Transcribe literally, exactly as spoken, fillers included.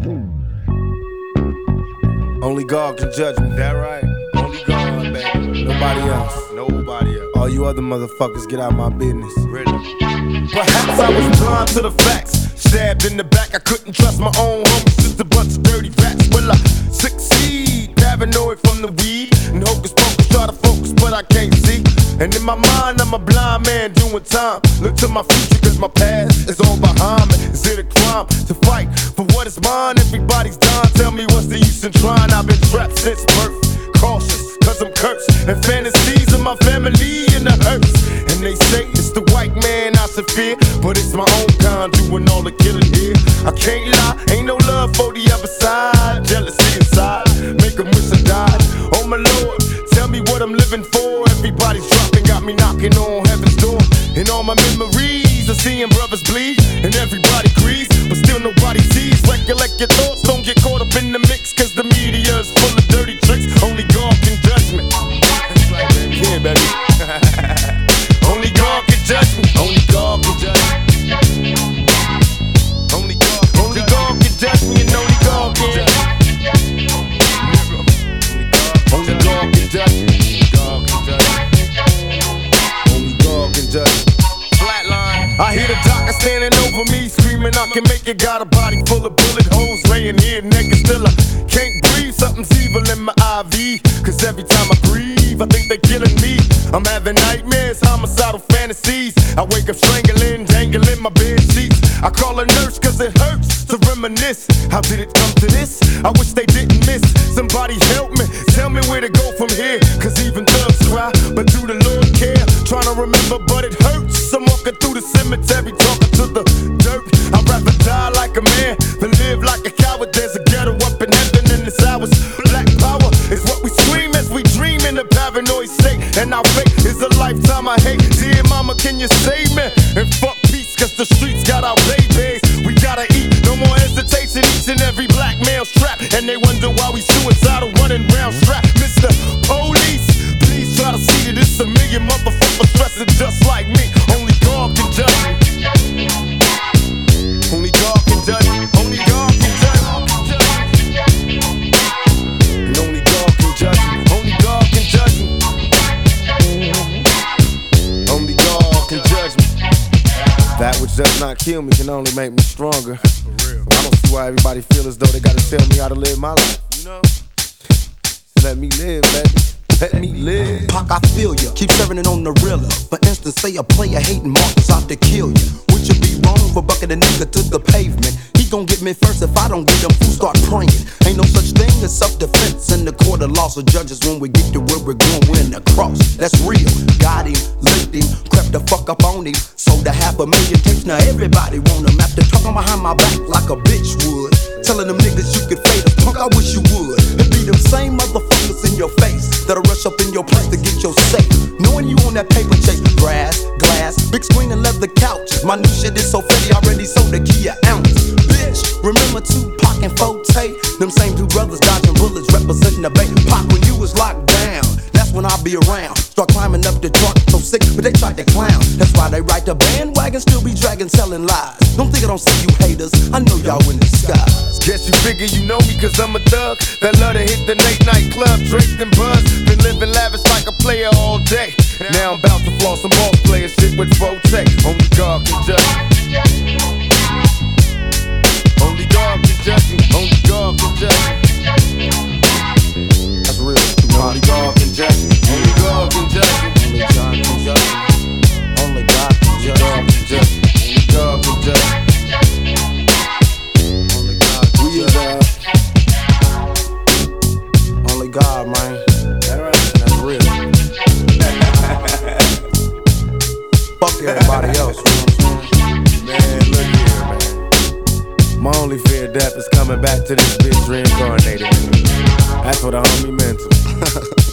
Only God can judge me. That right? Only God, baby. Nobody else. Nobody else. All you other motherfuckers, get out my business. Really? Perhaps I was blind to the facts. Stabbed in the back, I couldn't trust my own homies. Just a bunch of dirty rats. Will I succeed? Paranoid from the weed. And hocus pocus, try to focus, but I can't see. And in my mind, I'm a blind man doing time. Look to my future, cause my past is all behind me. Is it a crime to fight for what is mine? Everybody's dying, tell me what's the use in trying? I've been trapped since birth, cautious, cause I'm cursed. And fantasies of my family in the hurts. And they say it's the white man I should fear, but it's my own kind doing all the killing here. I can't lie, ain't no love for the other side. Jealousy inside, make them wish I died. Oh my Lord, tell me what I'm living for. Everybody's dropping, got me knocking on heaven's door. And all my memories of seeing brothers bleed, and everybody agrees, but still nobody sees. Recollect your thoughts, don't get caught up in the mix, cause the media is full of dirty tricks. Only God can judge me. Yeah, baby. Only God can judge me. Only God can judge me. Only God, only God can judge me, and only God can. Only God can judge me. Flatline. I hear the doctor standing over me, screaming I can make it. Got a body full of bullet holes, laying here naked. Still I can't breathe, something's evil in my I V. Cause every time I breathe, I think they're killing me. I'm having nightmares, homicidal fantasies. I wake up strangling, dangling my bed sheets. I call a nurse cause it hurts to reminisce. How did it come to this? I wish they didn't miss. Somebody help me, tell me where to go from here. Cause even thugs cry, but do the Lord care? Trying to remember, but it hurts. I'm walking through the cemetery, talking to the dirt. I'd rather die like a man than live like a coward. There's a ghetto up in heaven in this hours. Black power is what we scream as we dream in a paranoid state. And our fate is a lifetime I hate. Dear mama, can you save me? And fuck peace, cause the streets got our babies. We gotta eat, no more hesitation. Each and every black male's trapped, and they wonder why we suicidal running round strapped. Mister Police, please try to see that it's a million motherfuckers stressing just like me. Only God can judge me. Only God can judge me. Only God can judge me. And only God can judge me. Only God can judge me. Only God can judge me. That which does not kill me can only make me stronger. For real. So I don't see why everybody feel as though they gotta tell me how to live my life. You know? Let me live, baby. Let me live. Pac, I feel ya. Keep serving it on the realer. For instance, say a player hating Marcus out to kill ya. Would you be wrong for bucking a nigga to the pavement? He gon' get me first if I don't get him. Fools start praying. Ain't no such thing as self-defense in the court of law. So judges, when we get to where we're going, we're in the cross. That's real. Got him, licked him, crept the fuck up on him. Sold a half a million tapes. Now everybody want him. After talking behind my back like a bitch would. Telling them niggas you could fade us. Punk, I wish you would. It be them same motherfuckers in your face that'll rush up in your place to get your safe. Knowing you on that paper chase. Grass, glass, big screen and leather couches. My new shit is so fatty, already sold a key an ounce. Bitch, remember Tupac and Forte? Them same two brothers dodging bullets, representing the Bay. Pac, when you was locked down, that's when I'll be around. Start climbing up the truck, so sick, but they tried to clown. That's why they ride the bandwagon, still be dragging, selling lies. Don't think I don't see you haters, I know y'all in disguise. Guess you figure you know me cause I'm a thug that love to hit the late night club, draped and buzz. Been living lavish like a player all day. Now I'm about to floss some boss player shit with Forte. Only God can judge me. Only God can judge me. Only God can judge me. That's real. Only God can judge me. Only God can judge me. Only God can judge me. Only God can judge me. Only God can judge me. Only God can judge me. We are only God, man. That's real. Fuck everybody else. Man, look here, man. My only fear of death is coming back to this bitch reincarnated. That's what a homie meant to.